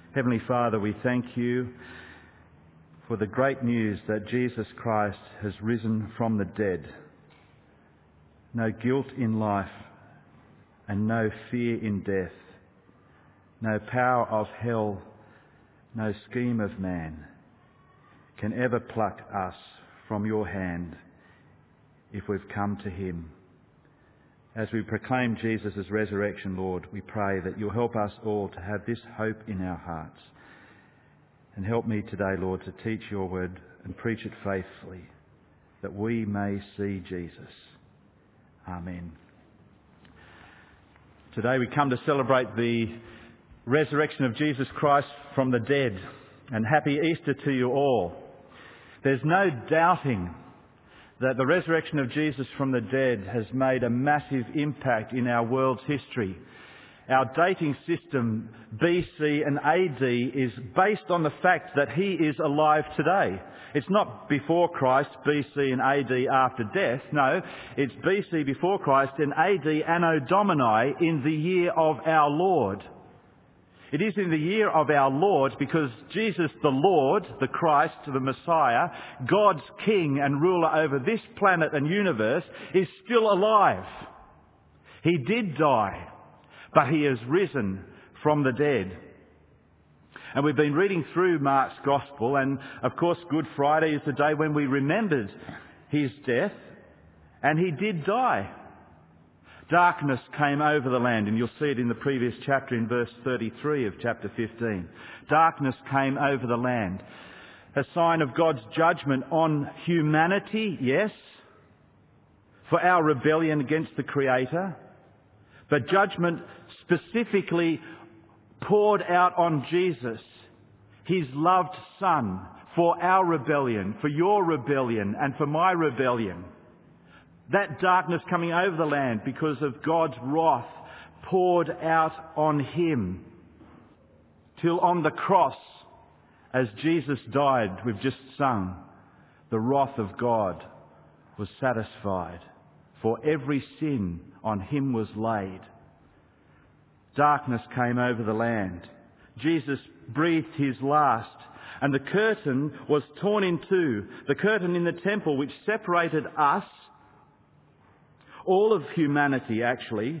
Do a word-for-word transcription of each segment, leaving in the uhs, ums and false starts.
Heavenly Father, we thank you for the great news that Jesus Christ has risen from the dead. No guilt in life and no fear in death. No power of hell, no scheme of man can ever pluck us from your hand if we've come to him. As we proclaim Jesus' resurrection, Lord, we pray that you'll help us all to have this hope in our hearts. And help me today, Lord, to teach your word and preach it faithfully, that we may see Jesus. Amen. Today we come to celebrate the resurrection of Jesus Christ from the dead. And happy Easter to you all. There's no doubting that the resurrection of Jesus from the dead has made a massive impact in our world's history. Our dating system, B C and A D, is based on the fact that he is alive today. It's not before Christ, B C and A D after death. No, it's B C before Christ and A D Anno Domini in the year of our Lord. It is in the year of our Lord because Jesus the Lord, the Christ, the Messiah, God's King and ruler over this planet and universe, is still alive. He did die, but he has risen from the dead. And we've been reading through Mark's Gospel, and of course Good Friday is the day when we remembered his death, and he did die. Darkness came over the land, and you'll see it in the previous chapter in verse thirty-three of chapter fifteen. Darkness came over the land. A sign of God's judgment on humanity, yes, for our rebellion against the Creator, but judgment specifically poured out on Jesus, his loved Son, for our rebellion, for your rebellion, and for my rebellion. That darkness coming over the land because of God's wrath poured out on him. Till on the cross, as Jesus died, we've just sung, the wrath of God was satisfied. For every sin on him was laid. Darkness came over the land. Jesus breathed his last, and the curtain was torn in two. The curtain in the temple which separated us, all of humanity actually,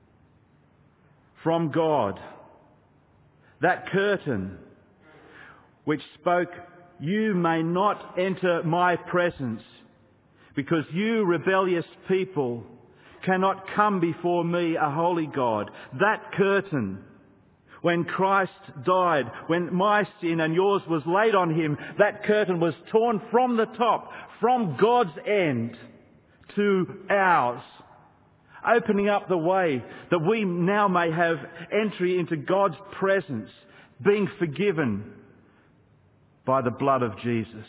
from God. That curtain which spoke, "You may not enter my presence because you rebellious people cannot come before me, a holy God." That curtain, when Christ died, when my sin and yours was laid on him, that curtain was torn from the top, from God's end to ours, opening up the way that we now may have entry into God's presence, being forgiven by the blood of Jesus.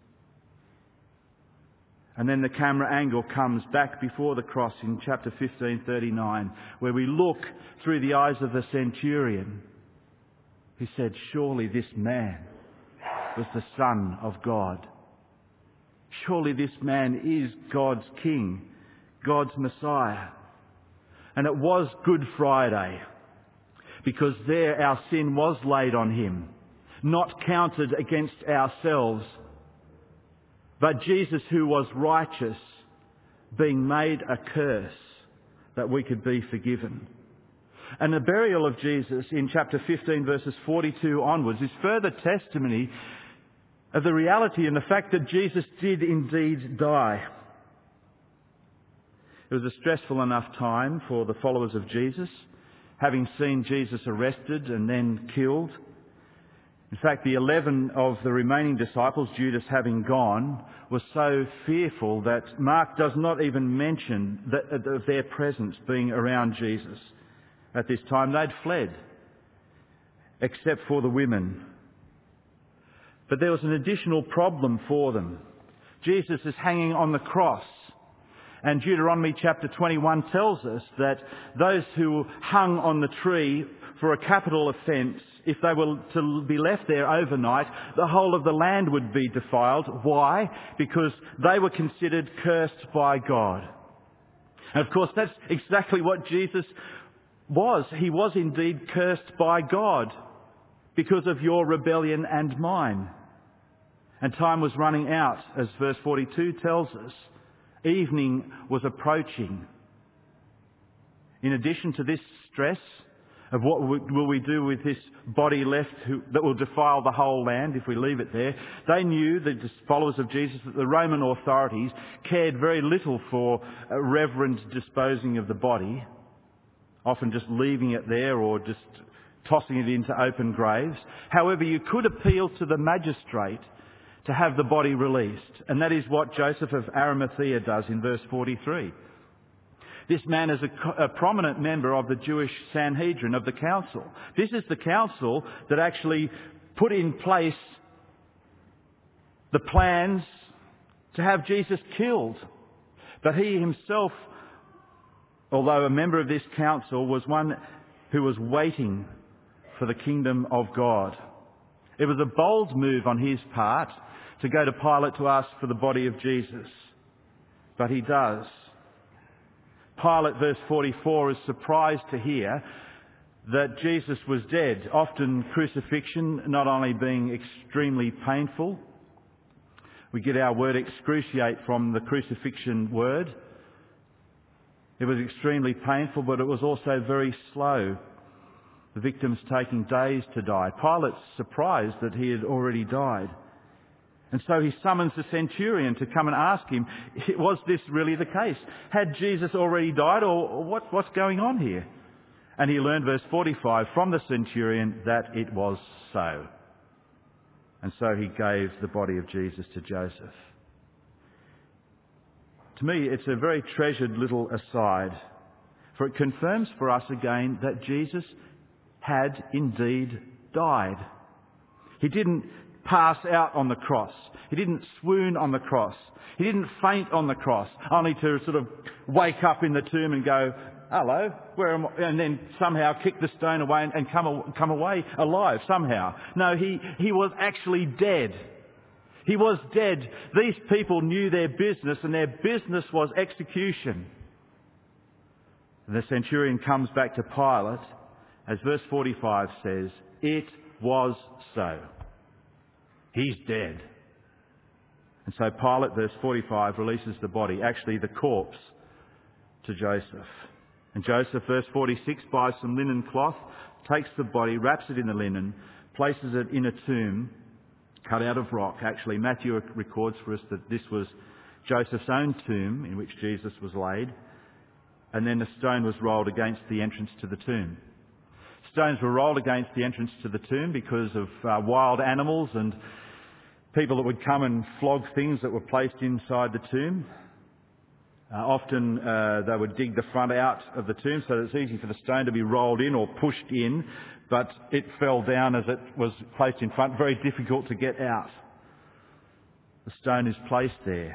And then the camera angle comes back before the cross in chapter fifteen thirty-nine, where we look through the eyes of the centurion who said, "Surely this man was the Son of God. Surely this man is God's King, God's Messiah." And it was Good Friday, because there our sin was laid on him, not counted against ourselves, but Jesus, who was righteous, being made a curse that we could be forgiven. And the burial of Jesus in chapter fifteen verses forty-two onwards is further testimony of the reality and the fact that Jesus did indeed die. It was a stressful enough time for the followers of Jesus, having seen Jesus arrested and then killed. In fact, the eleven of the remaining disciples, Judas having gone, were so fearful that Mark does not even mention that, of their presence being around Jesus. At this time, they'd fled, except for the women. But there was an additional problem for them. Jesus is hanging on the cross. And Deuteronomy chapter twenty-one tells us that those who hung on the tree for a capital offence, if they were to be left there overnight, the whole of the land would be defiled. Why? Because they were considered cursed by God. And of course, that's exactly what Jesus was. He was indeed cursed by God. because of your rebellion and mine. And time was running out, as verse forty-two tells us. Evening was approaching. In addition to this stress of what will we do with this body left who, that will defile the whole land if we leave it there, they knew, the followers of Jesus, that the Roman authorities cared very little for a reverent disposing of the body, often just leaving it there or just tossing it into open graves. However, you could appeal to the magistrate to have the body released. And that is what Joseph of Arimathea does in verse forty-three. This man is a, a prominent member of the Jewish Sanhedrin, of the council. This is the council that actually put in place the plans to have Jesus killed. But he himself, although a member of this council, was one who was waiting for the kingdom of God. It was a bold move on his part to go to Pilate to ask for the body of Jesus. But he does. Pilate, verse forty-four, is surprised to hear that Jesus was dead. Often crucifixion not only being extremely painful, we get our word excruciate from the crucifixion word. It was extremely painful, but it was also very slow. The victims taking days to die. Pilate's surprised that he had already died. And so he summons the centurion to come and ask him, was this really the case? Had Jesus already died, or what, what's going on here? And he learned, verse forty-five, from the centurion that it was so. And so he gave the body of Jesus to Joseph. To me, it's a very treasured little aside, for it confirms for us again that Jesus had indeed died. He didn't pass out on the cross. He didn't swoon on the cross. He didn't faint on the cross, only to sort of wake up in the tomb and go, hello, where am I? And then somehow kick the stone away and, and come, come away alive somehow. No, he, he was actually dead. He was dead. These people knew their business, and their business was execution. And the centurion comes back to Pilate, as verse forty-five says, it was so. He's dead. And so Pilate, verse forty-five, releases the body, actually the corpse, to Joseph. And Joseph, verse forty-six, buys some linen cloth, takes the body, wraps it in the linen, places it in a tomb cut out of rock. Actually, Matthew records for us that this was Joseph's own tomb in which Jesus was laid. And then a stone was rolled against the entrance to the tomb. Stones were rolled against the entrance to the tomb because of uh, wild animals and people that would come and flog things that were placed inside the tomb. Uh, often uh, they would dig the front out of the tomb so that it's easy for the stone to be rolled in or pushed in, but it fell down as it was placed in front. Very difficult to get out. The stone is placed there.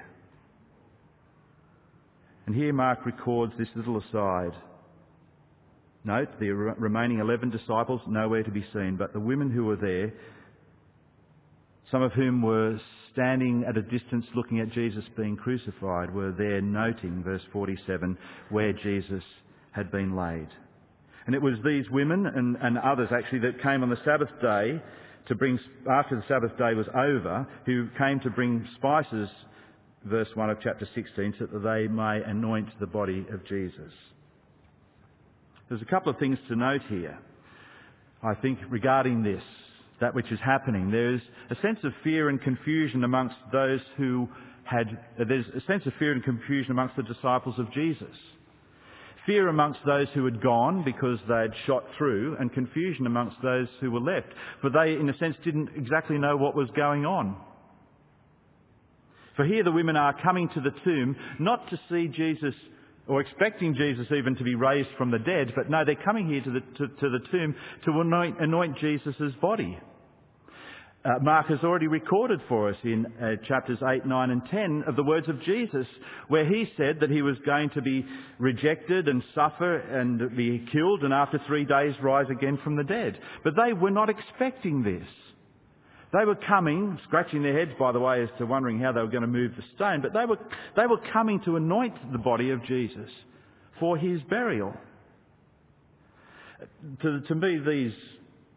And here Mark records this little aside. Note, the remaining eleven disciples nowhere to be seen, but the women who were there, some of whom were standing at a distance looking at Jesus being crucified, were there noting, verse forty-seven, where Jesus had been laid. And it was these women and, and others actually that came on the Sabbath day to bring, after the Sabbath day was over, who came to bring spices, verse one of chapter sixteen, so that they may anoint the body of Jesus. There's a couple of things to note here, I think, regarding this, that which is happening. There's a sense of fear and confusion amongst those who had, there's a sense of fear and confusion amongst the disciples of Jesus. Fear amongst those who had gone because they had shot through, and confusion amongst those who were left, for they, in a sense, didn't exactly know what was going on. For here the women are coming to the tomb, not to see Jesus or expecting Jesus even to be raised from the dead, but no, they're coming here to the, to, to the tomb to anoint, anoint Jesus' body. Uh, Mark has already recorded for us in uh, chapters eight, nine and ten of the words of Jesus, where he said that he was going to be rejected and suffer and be killed and after three days rise again from the dead. But they were not expecting this. They were coming, scratching their heads, by the way, as to wondering how they were going to move the stone, but they were, they were coming to anoint the body of Jesus for his burial. To, to me, these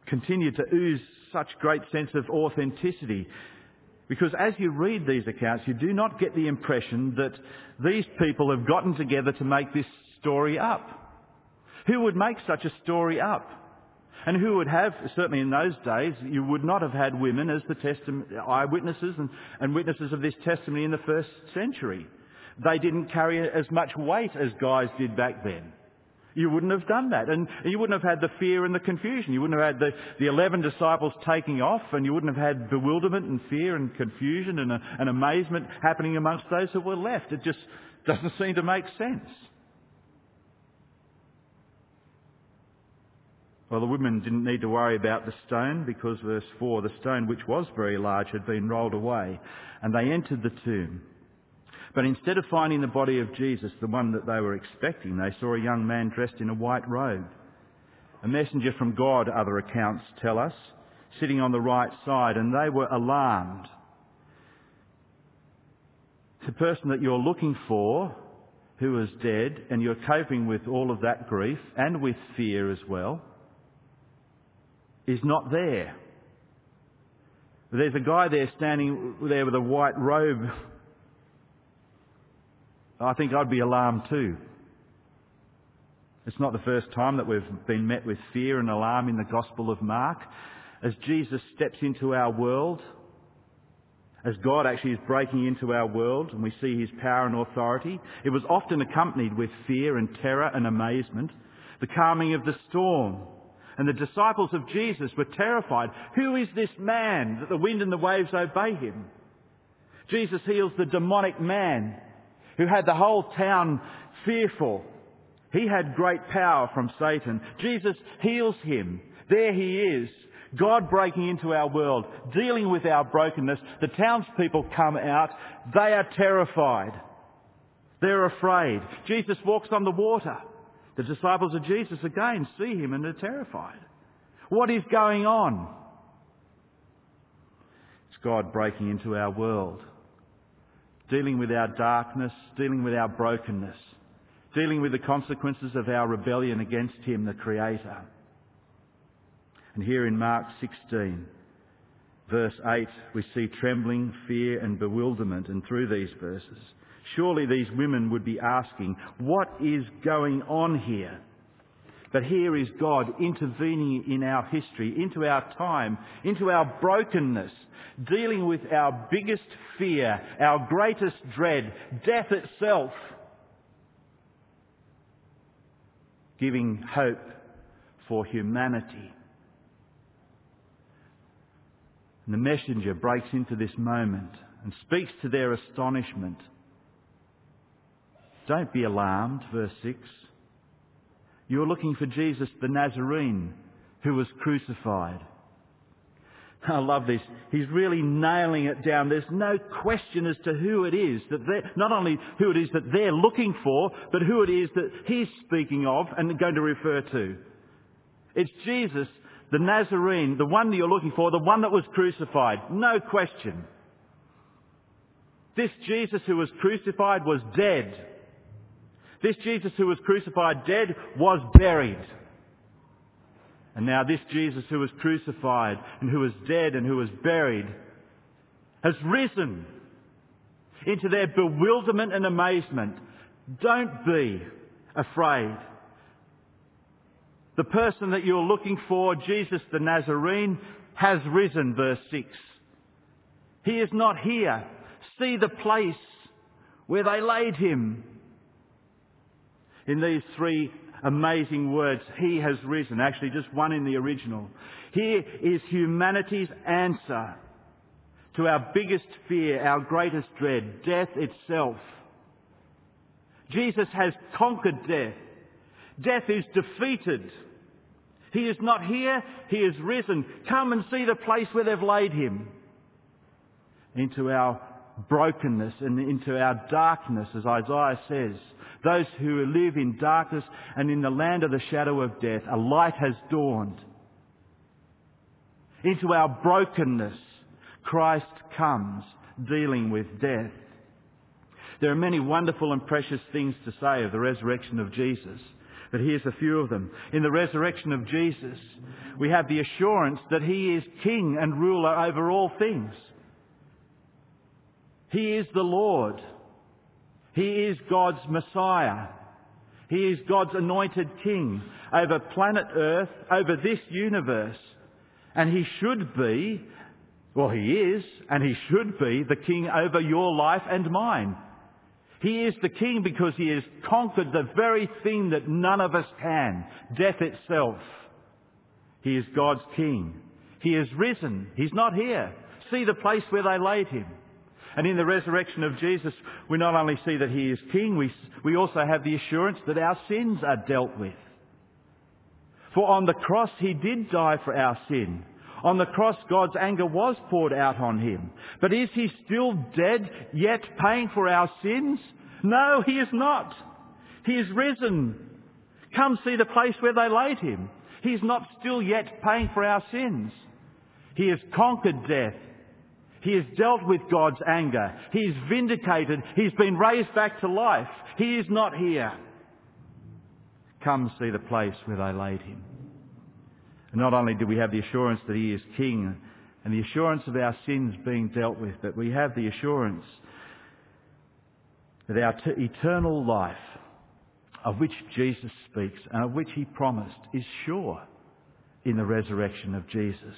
continue to ooze such great sense of authenticity. Because as you read these accounts, you do not get the impression that these people have gotten together to make this story up. Who would make such a story up? And who would have, certainly in those days, you would not have had women as the testi- eyewitnesses and, and witnesses of this testimony in the first century. They didn't carry as much weight as guys did back then. You wouldn't have done that. And you wouldn't have had the fear and the confusion. You wouldn't have had the, the eleven disciples taking off, and you wouldn't have had bewilderment and fear and confusion and, uh, and amazement happening amongst those who were left. It just doesn't seem to make sense. Well, the women didn't need to worry about the stone because, verse four, the stone, which was very large, had been rolled away, and they entered the tomb. But instead of finding the body of Jesus, the one that they were expecting, they saw a young man dressed in a white robe. A messenger from God, other accounts tell us, sitting on the right side, and they were alarmed. The person that you're looking for, who is dead, and you're coping with all of that grief, and with fear as well, is not there. There's a guy there standing there with a white robe. I think I'd be alarmed too. It's not the first time that we've been met with fear and alarm in the Gospel of Mark. As Jesus steps into our world, as God actually is breaking into our world and we see his power and authority, it was often accompanied with fear and terror and amazement, the calming of the storm. And the disciples of Jesus were terrified. Who is this man that the wind and the waves obey him? Jesus heals the demonic man who had the whole town fearful. He had great power from Satan. Jesus heals him. There he is. God breaking into our world, dealing with our brokenness. The townspeople come out. They are terrified. They're afraid. Jesus walks on the water. The disciples of Jesus again see him and are terrified. What is going on? It's God breaking into our world, dealing with our darkness, dealing with our brokenness, dealing with the consequences of our rebellion against him, the Creator. And here in Mark sixteen, verse eight, we see trembling, fear and bewilderment. And through these verses, surely these women would be asking, what is going on here? But here is God intervening in our history, into our time, into our brokenness, dealing with our biggest fear, our greatest dread, death itself, giving hope for humanity. And the messenger breaks into this moment and speaks to their astonishment. Don't be alarmed, verse six. You're looking for Jesus the Nazarene who was crucified. I love this. He's really nailing it down. There's no question as to who it is that they're, not only who it is that they're looking for, but who it is that he's speaking of and going to refer to. It's Jesus, the Nazarene, the one that you're looking for, the one that was crucified. No question. This Jesus who was crucified was dead. This Jesus who was crucified dead was buried. And now this Jesus who was crucified and who was dead and who was buried has risen. Into their bewilderment and amazement, don't be afraid. The person that you're looking for, Jesus the Nazarene, has risen, verse six. He is not here. See the place where they laid him. In these three amazing words, he has risen. Actually, just one in the original. Here is humanity's answer to our biggest fear, our greatest dread, death itself. Jesus has conquered death. Death is defeated. He is not here, he is risen. Come and see the place where they've laid him. Into our brokenness and into our darkness, as Isaiah says. Those who live in darkness and in the land of the shadow of death, a light has dawned. Into our brokenness, Christ comes, dealing with death. There are many wonderful and precious things to say of the resurrection of Jesus, but here's a few of them. In the resurrection of Jesus, we have the assurance that He is King and ruler over all things. He is the Lord. He is God's Messiah. He is God's anointed King over planet Earth, over this universe. And He should be, well, He is, and He should be the King over your life and mine. He is the King because He has conquered the very thing that none of us can, death itself. He is God's King. He is risen. He's not here. See the place where they laid Him. And in the resurrection of Jesus, we not only see that He is King, we, we also have the assurance that our sins are dealt with. For on the cross He did die for our sin. On the cross God's anger was poured out on Him. But is He still dead, yet paying for our sins? No, He is not. He is risen. Come see the place where they laid Him. He is not still yet paying for our sins. He has conquered death. He has dealt with God's anger. He is vindicated. He's been raised back to life. He is not here. Come see the place where they laid Him. And not only do we have the assurance that He is King and the assurance of our sins being dealt with, but we have the assurance that our t- eternal life, of which Jesus speaks and of which He promised, is sure in the resurrection of Jesus.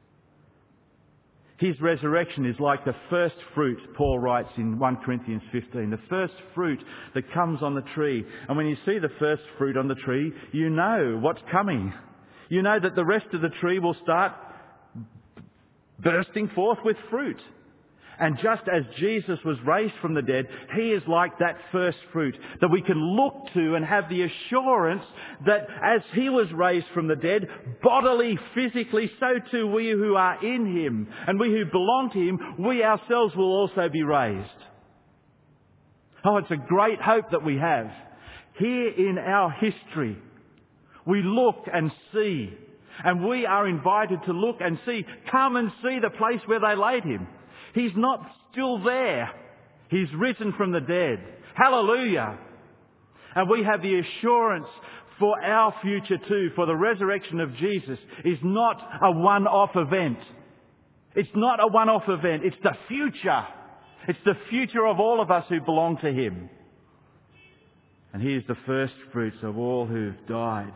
His resurrection is like the first fruit, Paul writes in First Corinthians fifteen, the first fruit that comes on the tree. And when you see the first fruit on the tree, you know what's coming. You know that the rest of the tree will start bursting forth with fruit. And just as Jesus was raised from the dead, He is like that first fruit that we can look to and have the assurance that as He was raised from the dead, bodily, physically, so too we who are in Him and we who belong to Him, we ourselves will also be raised. Oh, it's a great hope that we have. Here in our history, we look and see, and we are invited to look and see. Come and see the place where they laid Him. He's not still there. He's risen from the dead. Hallelujah. And we have the assurance for our future too, for the resurrection of Jesus is not a one-off event. It's not a one-off event. It's the future. It's the future of all of us who belong to Him. And He is the first fruits of all who've died.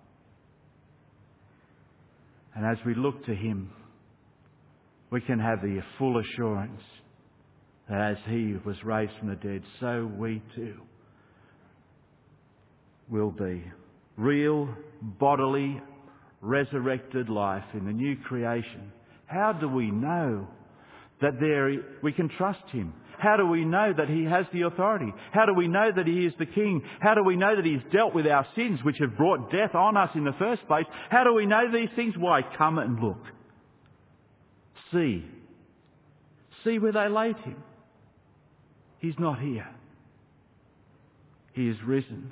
And as we look to Him, we can have the full assurance that as He was raised from the dead, so we too will be. Real, bodily, resurrected life in the new creation. How do we know that there we can trust Him? How do we know that He has the authority? How do we know that He is the King? How do we know that He's dealt with our sins which have brought death on us in the first place? How do we know these things? Why, come and look. See. See where they laid Him. He's not here. He is risen.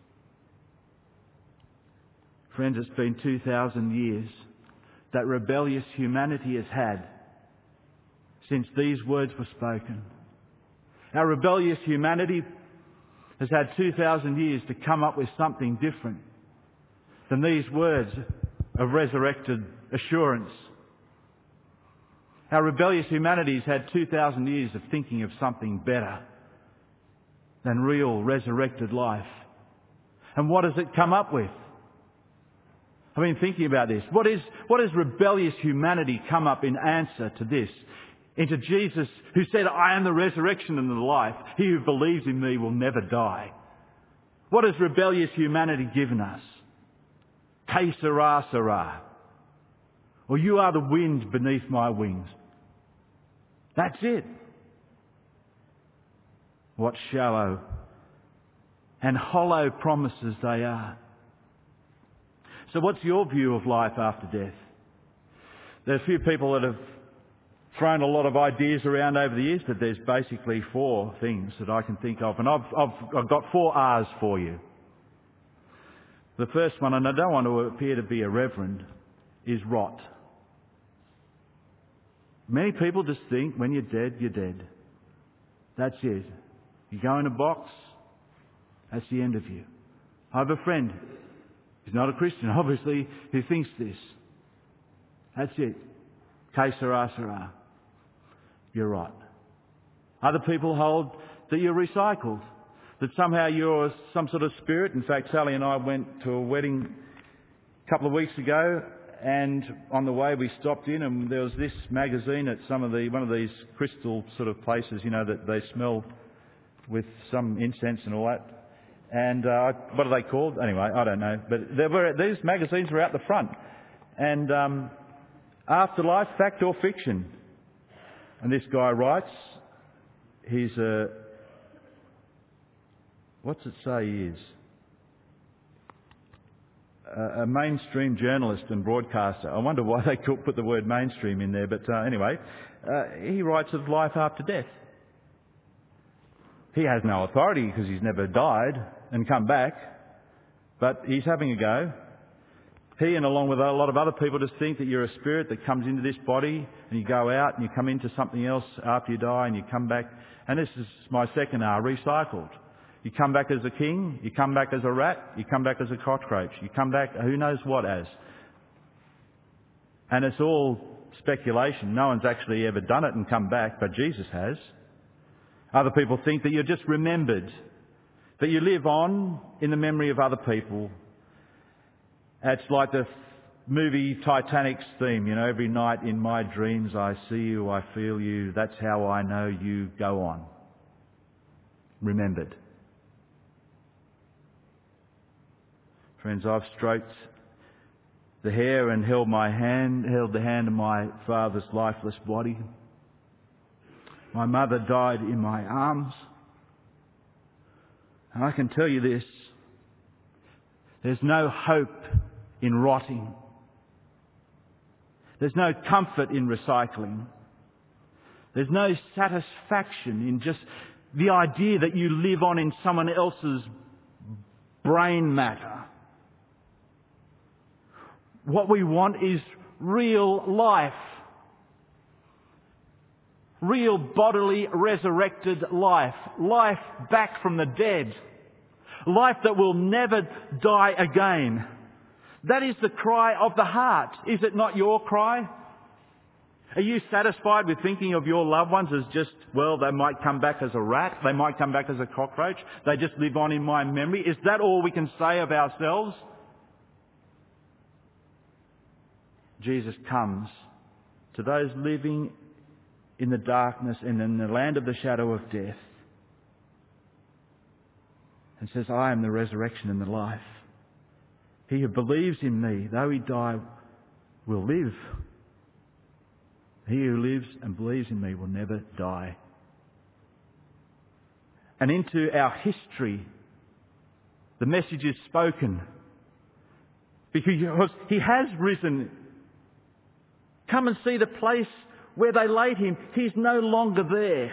Friends, it's been two thousand years that rebellious humanity has had since these words were spoken. Our rebellious humanity has had two thousand years to come up with something different than these words of resurrected assurance. Our rebellious humanity has had two thousand years of thinking of something better than real resurrected life. And what has it come up with? I've been thinking about this. What is, what has rebellious humanity come up in answer to this? Into Jesus, who said, I am the resurrection and the life. He who believes in me will never die. What has rebellious humanity given us? Que sera, sera. Or you are the wind beneath my wings. That's it. What shallow and hollow promises they are. So what's your view of life after death? There are a few people that have thrown a lot of ideas around over the years, but there's basically four things that I can think of. And I've, I've, I've got four R's for you. The first one, and I don't want to appear to be irreverent, is rot. Many people just think when you're dead, you're dead. That's it. You go in a box, that's the end of you. I have a friend, he's not a Christian obviously, who thinks this. That's it. Que sera, sera. You're right. Other people hold that you're recycled, that somehow you're some sort of spirit. In fact, Sally and I went to a wedding a couple of weeks ago, and on the way we stopped in, and there was this magazine at some of the one of these crystal sort of places, you know, that they smell with some incense and all that. And uh, what are they called? Anyway, I don't know. But there were, these magazines were out the front. And um, Afterlife, Fact or Fiction. And this guy writes, he's a... What's it say he is? A, a mainstream journalist and broadcaster. I wonder why they could put the word mainstream in there. But uh, anyway, uh, he writes of life after death. He has no authority because he's never died and come back, but he's having a go. He, and along with a lot of other people, just think that you're a spirit that comes into this body and you go out and you come into something else after you die and you come back. And this is my second R, recycled. You come back as a king, you come back as a rat, you come back as a cockroach, you come back who knows what as. And it's all speculation. No one's actually ever done it and come back, but Jesus has. Other people think that you're just remembered, that you live on in the memory of other people. It's like the movie Titanic's theme, you know, every night in my dreams I see you, I feel you, that's how I know you, go on. Remembered. Friends, I've stroked the hair and held my hand, held the hand of my father's lifeless body. My mother died in my arms. And I can tell you this, there's no hope in rotting. There's no comfort in recycling. There's no satisfaction in just the idea that you live on in someone else's brain matter. What we want is real life. Real bodily resurrected life. Life back from the dead. Life that will never die again. That is the cry of the heart. Is it not your cry? Are you satisfied with thinking of your loved ones as just, well, they might come back as a rat, they might come back as a cockroach, they just live on in my memory? Is that all we can say of ourselves? Jesus comes to those living in the darkness and in the land of the shadow of death and says, I am the resurrection and the life. He who believes in me, though he die, will live. He who lives and believes in me will never die. And into our history, the message is spoken. Because he has risen. Come and see the place where they laid him. He's no longer there.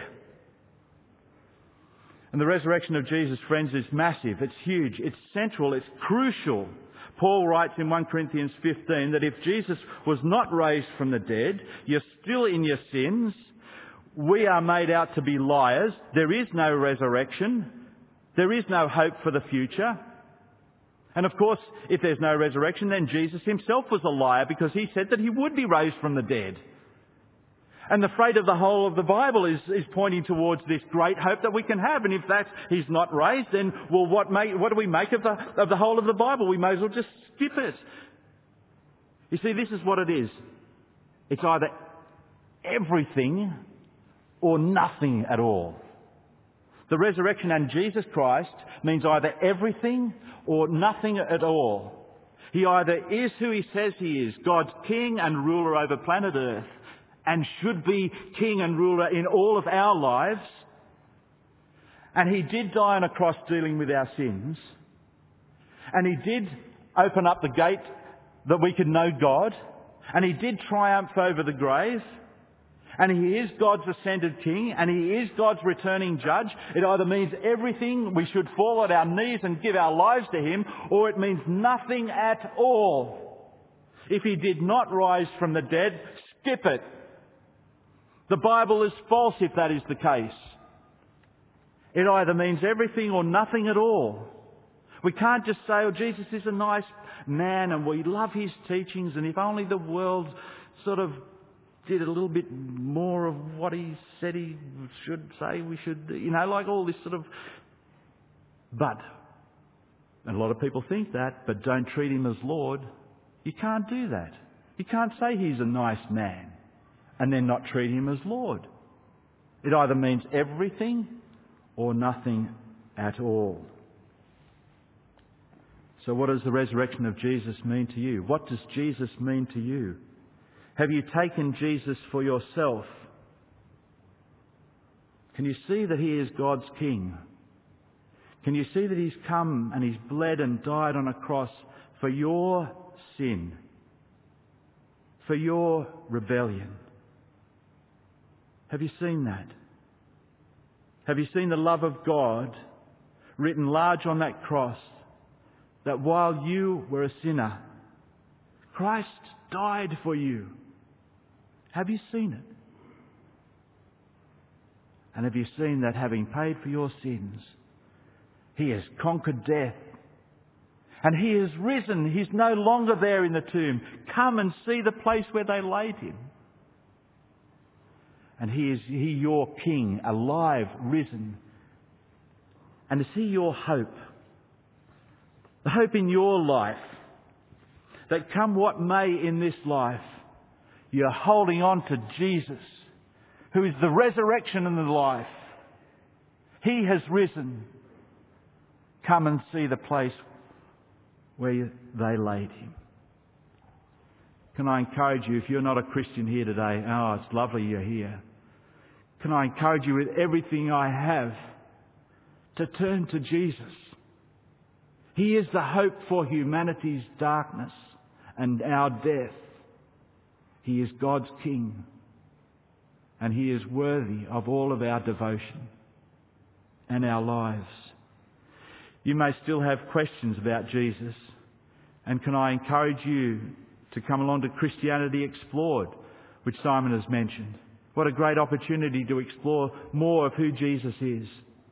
And the resurrection of Jesus, friends, is massive. It's huge. It's central. It's crucial. Paul writes in First Corinthians fifteen that if Jesus was not raised from the dead, you're still in your sins. We are made out to be liars. There is no resurrection. There is no hope for the future. And of course, if there's no resurrection, then Jesus himself was a liar because he said that he would be raised from the dead. And the freight of the whole of the Bible is, is pointing towards this great hope that we can have. And if that's, he's not raised, then, well, what, make, what do we make of the, of the whole of the Bible? We may as well just skip it. You see, this is what it is. It's either everything or nothing at all. The resurrection and Jesus Christ means either everything or nothing at all. He either is who he says he is, God's king and ruler over planet Earth, and should be king and ruler in all of our lives. And he did die on a cross dealing with our sins. And he did open up the gate that we could know God. And he did triumph over the grave. And he is God's ascended king. And he is God's returning judge. It either means everything, we should fall at our knees and give our lives to him, or it means nothing at all. If he did not rise from the dead, skip it. The Bible is false if that is the case. It either means everything or nothing at all. We can't just say, oh, Jesus is a nice man and we love his teachings and if only the world sort of did a little bit more of what he said he should say we should do. You know, like all this sort of... But, and a lot of people think that, but don't treat him as Lord. You can't do that. You can't say he's a nice man and then not treat him as Lord. It either means everything or nothing at all. So what does the resurrection of Jesus mean to you? What does Jesus mean to you? Have you taken Jesus for yourself? Can you see that he is God's King? Can you see that he's come and he's bled and died on a cross for your sin, for your rebellion? Have you seen that? Have you seen the love of God written large on that cross, that while you were a sinner, Christ died for you? Have you seen it? And have you seen that having paid for your sins, he has conquered death and he is risen? He's no longer there in the tomb. Come and see the place where they laid him. And he is he your King, alive, risen. And is he your hope? The hope in your life, that come what may in this life, you're holding on to Jesus, who is the resurrection and the life. He has risen. Come and see the place where they laid him. Can I encourage you, if you're not a Christian here today, oh, it's lovely you're here. Can I encourage you with everything I have to turn to Jesus? He is the hope for humanity's darkness and our death. He is God's King, and he is worthy of all of our devotion and our lives. You may still have questions about Jesus, and can I encourage you to come along to Christianity Explored, which Simon has mentioned. What a great opportunity to explore more of who Jesus is.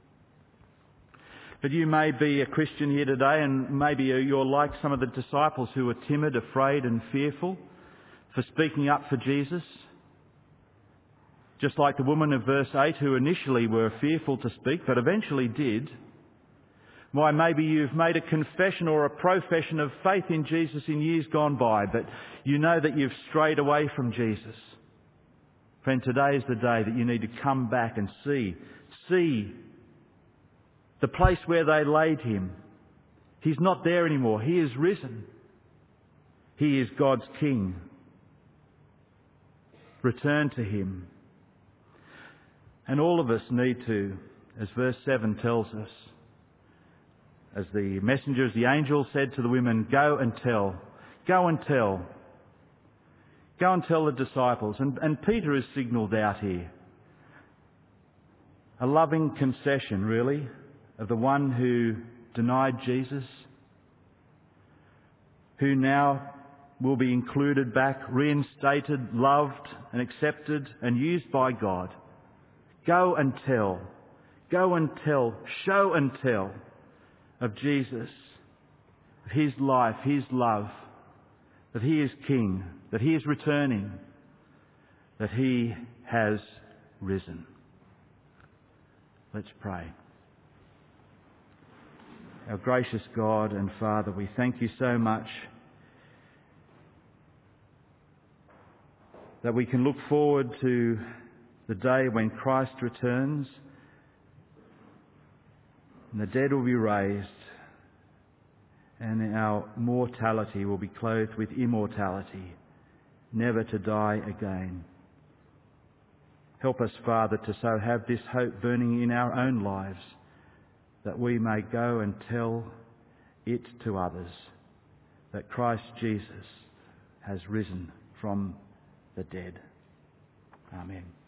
But you may be a Christian here today, and maybe you're like some of the disciples who were timid, afraid and fearful for speaking up for Jesus. Just like the woman of verse eight who initially were fearful to speak but eventually did. Why, maybe you've made a confession or a profession of faith in Jesus in years gone by, but you know that you've strayed away from Jesus. Friend, today is the day that you need to come back and see, see the place where they laid him. He's not there anymore. He is risen. He is God's King. Return to him. And all of us need to, as verse seven tells us, as the messenger, as the angel said to the women, go and tell, go and tell, go and tell the disciples. And, and Peter is signalled out here. A loving concession, really, of the one who denied Jesus, who now will be included back, reinstated, loved and accepted and used by God. Go and tell, go and tell, show and tell of Jesus, of his life, his love, that he is King, that he is returning, that he has risen. Let's pray. Our gracious God and Father, we thank you so much that we can look forward to the day when Christ returns and the dead will be raised and our mortality will be clothed with immortality, never to die again. Help us, Father, to so have this hope burning in our own lives, that we may go and tell it to others, that Christ Jesus has risen from the dead. Amen.